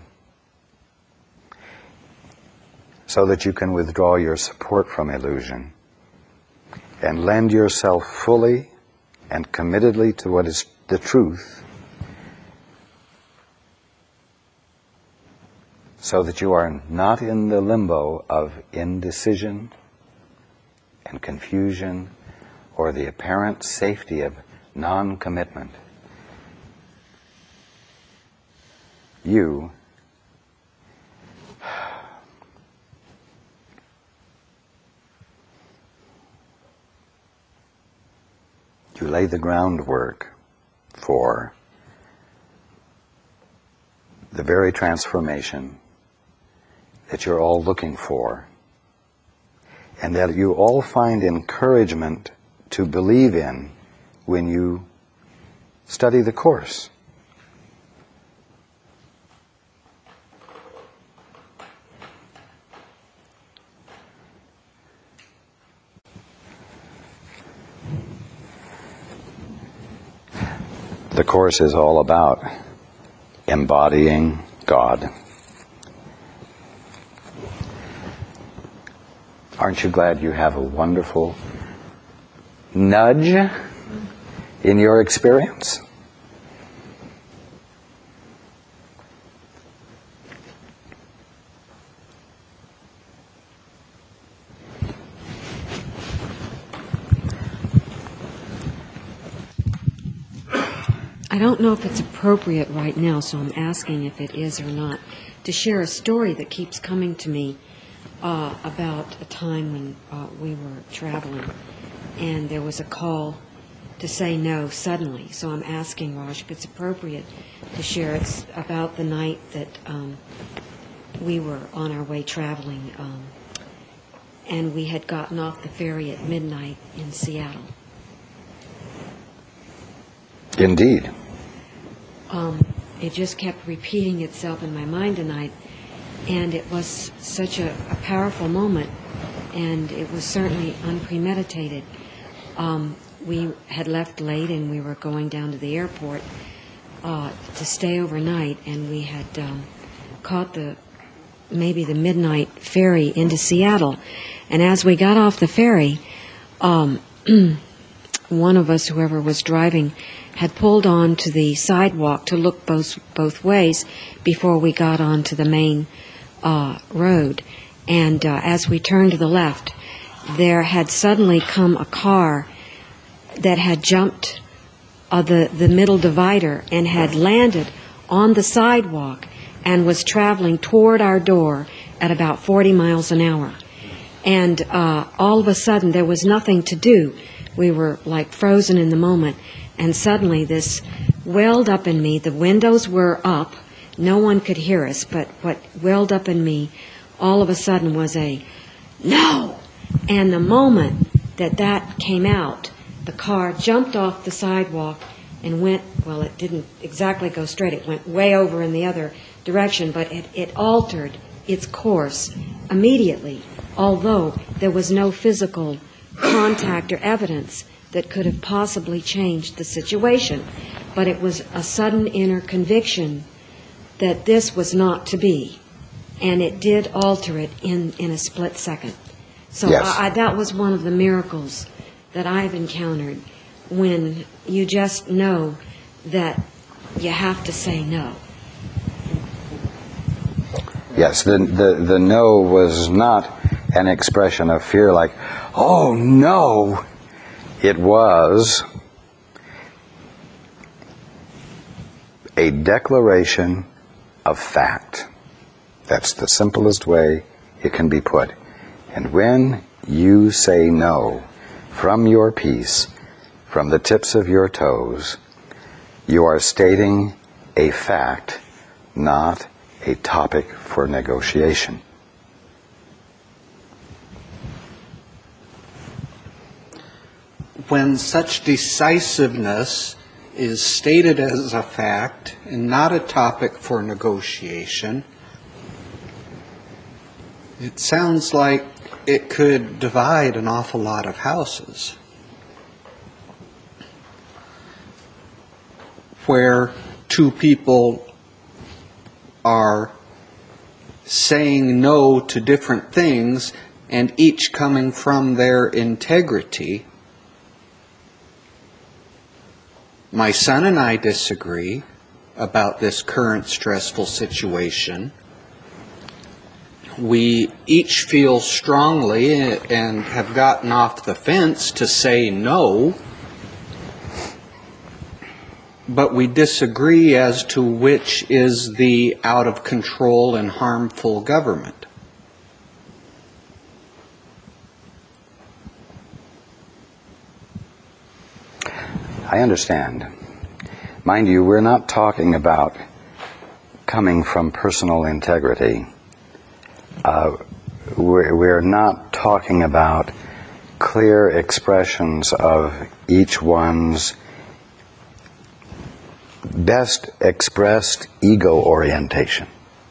so that you can withdraw your support from illusion and lend yourself fully and committedly to what is the truth, so that you are not in the limbo of indecision and confusion or the apparent safety of non-commitment. You you lay the groundwork for the very transformation that you're all looking for, and that you all find encouragement to believe in when you study the Course. The Course is all about embodying God. Aren't you glad you have a wonderful nudge in your experience? I don't know if it's appropriate right now, so I'm asking if it is or not, to share a story that keeps coming to me uh, about a time when uh, we were traveling, and there was a call to say no suddenly. So I'm asking Raj if it's appropriate to share. It's about the night that um, we were on our way traveling, um, and we had gotten off the ferry at midnight in Seattle. Indeed. Um, it just kept repeating itself in my mind tonight, and it was such a, a powerful moment, and it was certainly unpremeditated. Um, we had left late, and we were going down to the airport uh, to stay overnight, and we had um, caught the maybe the midnight ferry into Seattle. And as we got off the ferry, um, one of us, whoever was driving, had pulled on to the sidewalk to look both both ways before we got onto the main uh, road. And uh, as we turned to the left, there had suddenly come a car that had jumped uh, the, the middle divider and had landed on the sidewalk and was traveling toward our door at about forty miles an hour. And uh, all of a sudden, there was nothing to do. We were like frozen in the moment. And suddenly this welled up in me. The windows were up. No one could hear us, but what welled up in me all of a sudden was a no. And the moment that that came out, the car jumped off the sidewalk and went, well, it didn't exactly go straight. It went way over in the other direction, but it, it altered its course immediately, although there was no physical contact or evidence that could have possibly changed the situation. But it was a sudden inner conviction that this was not to be, and it did alter it in, in a split second. So Yes. I, I, that was one of the miracles that I've encountered, when you just know that you have to say no. Yes, the, the, the no was not an expression of fear like, oh no. It was a declaration of fact. That's the simplest way it can be put. And when you say no from your peace, from the tips of your toes, you are stating a fact, not a topic for negotiation. When such decisiveness is stated as a fact and not a topic for negotiation, it sounds like it could divide an awful lot of houses. Where two people are saying no to different things and each coming from their integrity. My son and I disagree about this current stressful situation. We each feel strongly and have gotten off the fence to say no, but we disagree as to which is the out of control and harmful government. I understand. Mind you, we're not talking about coming from personal integrity. Uh, we're, we're not talking about clear expressions of each one's best expressed ego orientation.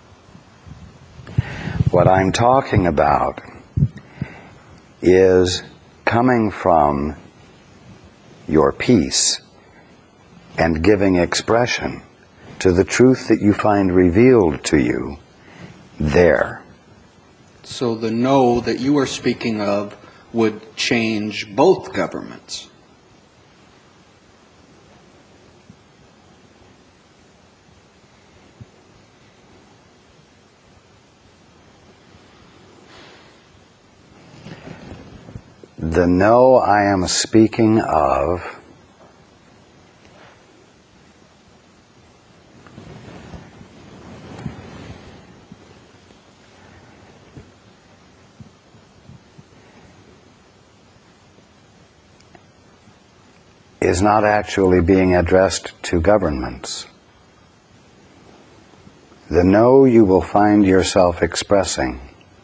What I'm talking about is coming from your peace and giving expression to the truth that you find revealed to you there. So the no that you are speaking of would change both governments. The no I am speaking of is not actually being addressed to governments. The no you will find yourself expressing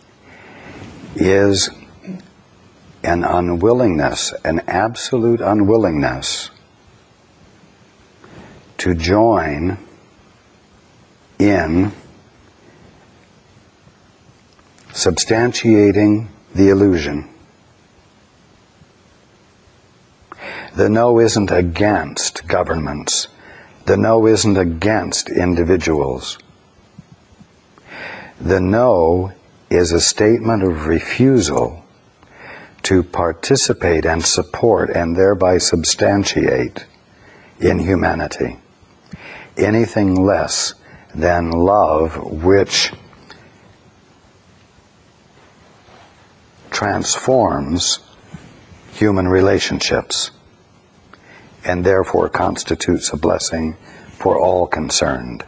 is an unwillingness, an absolute unwillingness to join in substantiating the illusion. The no isn't against governments. The no isn't against individuals. The no is a statement of refusal to participate and support and thereby substantiate in humanity anything less than love which transforms human relationships and therefore constitutes a blessing for all concerned.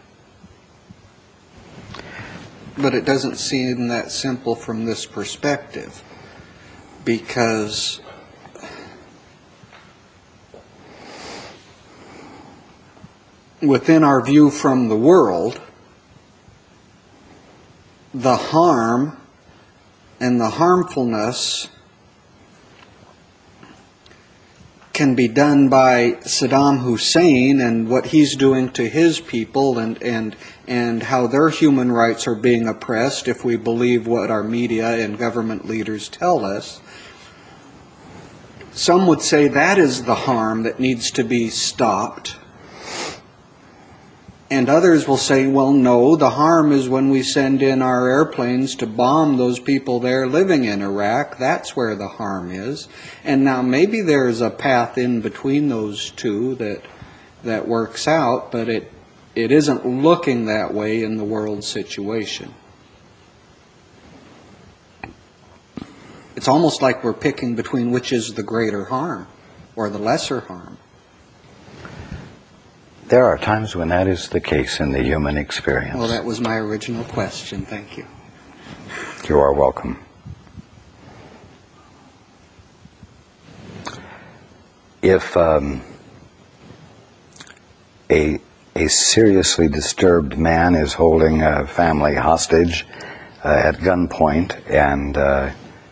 But it doesn't seem that simple from this perspective, because within our view from the world, the harm and the harmfulness can be done by Saddam Hussein and what he's doing to his people, and, and, and how their human rights are being oppressed if we believe what our media and government leaders tell us. Some would say that is the harm that needs to be stopped. And others will say, well, no, the harm is when we send in our airplanes to bomb those people there living in Iraq. That's where the harm is. And now maybe there's a path in between those two that that works out, but it it isn't looking that way in the world situation. It's almost like we're picking between which is the greater harm or the lesser harm. There are times when that is the case in the human experience. Well, that was my original question. Thank you. You are welcome. If um, a, a seriously disturbed man is holding a family hostage uh, at gunpoint and uh,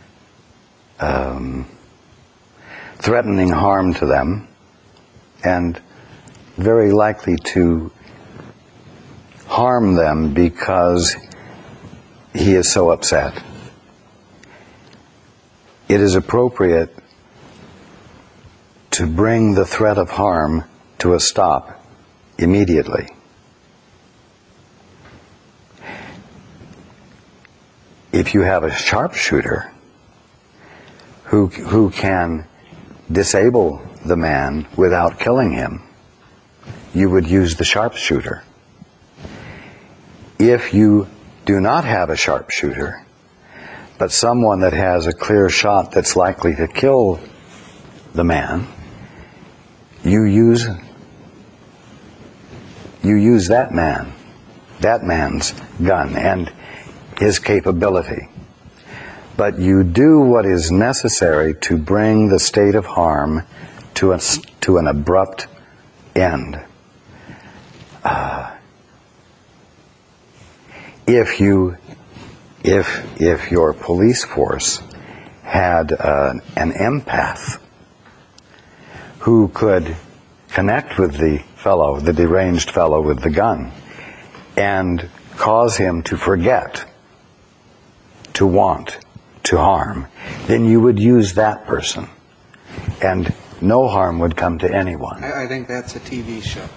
um, threatening harm to them, and very likely to harm them because he is so upset, it is appropriate to bring the threat of harm to a stop immediately. If you have a sharpshooter who, who can disable the man without killing him, you would use the sharpshooter. If you do not have a sharpshooter, but someone that has a clear shot that's likely to kill the man, you use you use that man, that man's gun and his capability. But you do what is necessary to bring the state of harm to a, to an abrupt end. Uh, if you, if if your police force had uh, an empath who could connect with the fellow, the deranged fellow with the gun, and cause him to forget, to want, to harm, then you would use that person, and no harm would come to anyone. I, I think that's a T V show.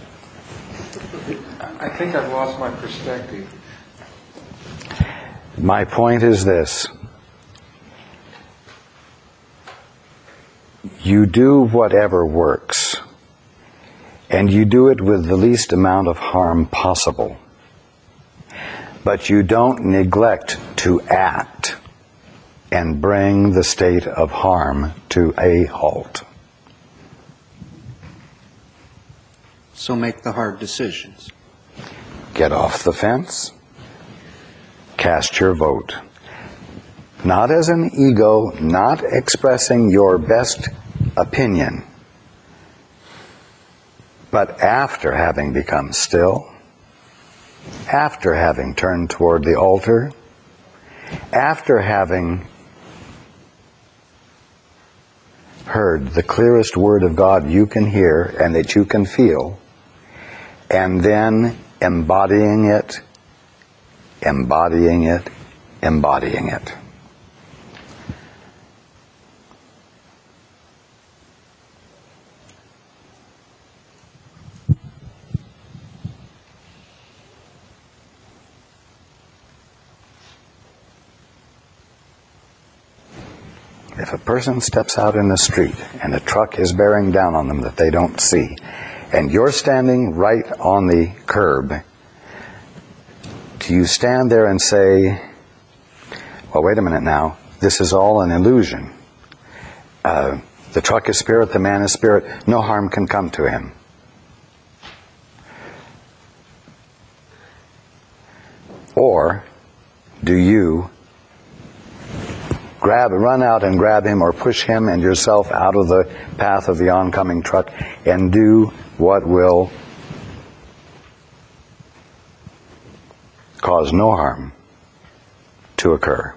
I think I've lost my perspective. My point is this. you do whatever works, and you do it with the least amount of harm possible. But you don't neglect to act and bring the state of harm to a halt. So make the hard decisions. Get off the fence. Cast your vote. Not as an ego, not expressing your best opinion, but after having become still, after having turned toward the altar, after having heard the clearest word of God you can hear and that you can feel, and then embodying it, embodying it, embodying it. If a person steps out in the street and a truck is bearing down on them that they don't see, and you're standing right on the curb, do you stand there and say, well, wait a minute now, this is all an illusion. Uh, the truck is spirit, the man is spirit, no harm can come to him. Or do you grab, run out and grab him or push him and yourself out of the path of the oncoming truck and do what will cause no harm to occur?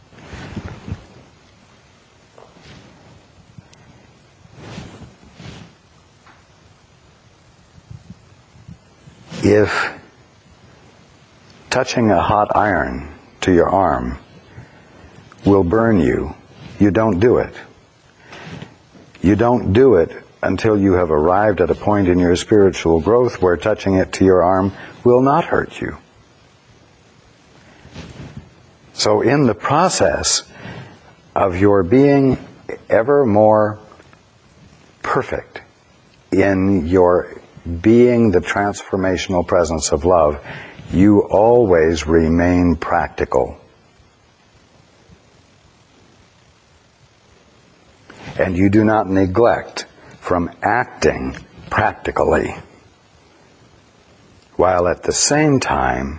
If touching a hot iron to your arm will burn you, you don't do it. You don't do it until you have arrived at a point in your spiritual growth where touching it to your arm will not hurt you. So in the process of your being ever more perfect in your being the transformational presence of love, you always remain practical. And you do not neglect from acting practically, while at the same time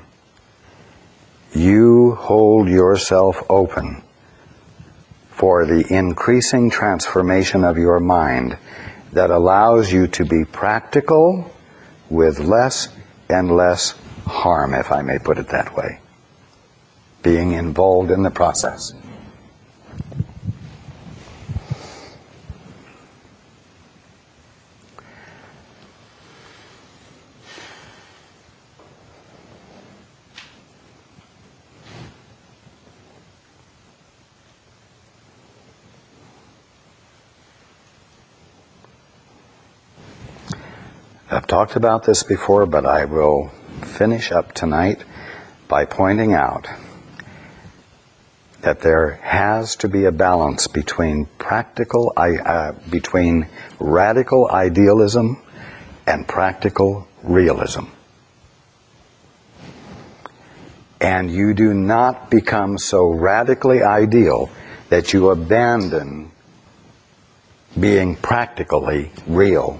you hold yourself open for the increasing transformation of your mind that allows you to be practical with less and less harm, if I may put it that way, being involved in the process. I've talked about this before, but I will finish up tonight by pointing out that there has to be a balance between practical, uh, between radical idealism and practical realism. And you do not become so radically ideal that you abandon being practically real.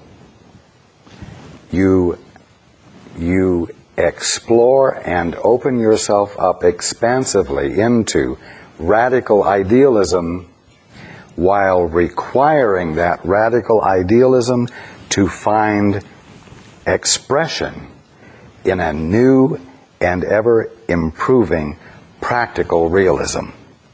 You, you explore and open yourself up expansively into radical idealism while requiring that radical idealism to find expression in a new and ever improving practical realism.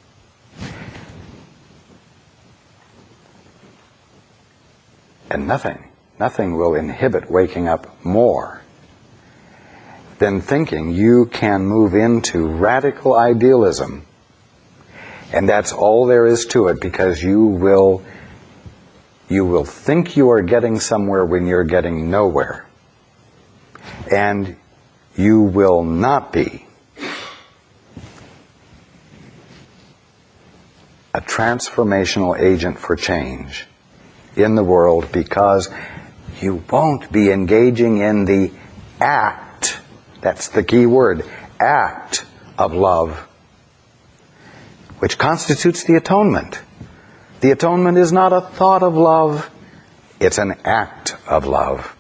And nothing Nothing will inhibit waking up more than thinking you can move into radical idealism. And that's all there is to it, because you will, you will think you are getting somewhere when you're getting nowhere. And you will not be a transformational agent for change in the world, because you won't be engaging in the act, that's the key word, act of love, which constitutes the atonement. The atonement is not a thought of love, it's an act of love.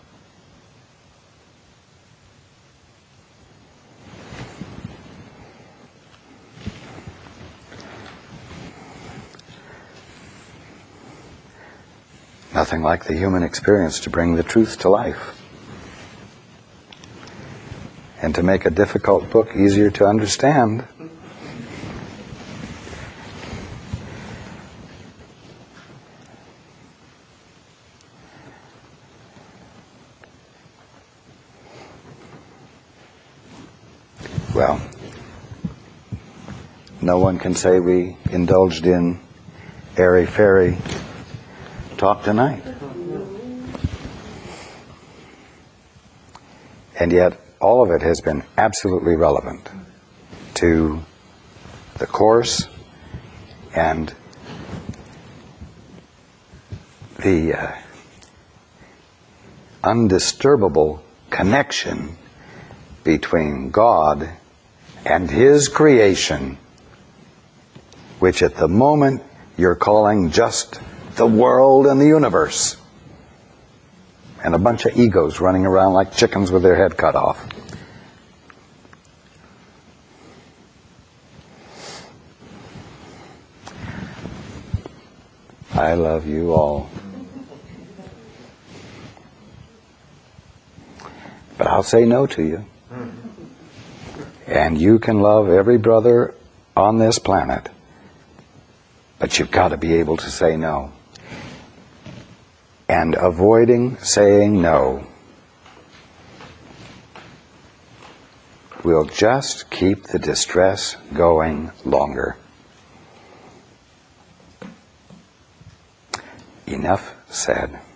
Nothing like the human experience to bring the truth to life and to make a difficult book easier to understand. Well, no one can say we indulged in airy-fairy talk tonight. And yet, all of it has been absolutely relevant to the Course and the uh, undisturbable connection between God and His creation, which at the moment you're calling just the world and the universe, and a bunch of egos running around like chickens with their head cut off. I love you all. But I'll say no to you. And you can love every brother on this planet, but you've got to be able to say no. And avoiding saying no will just keep the distress going longer. Enough said.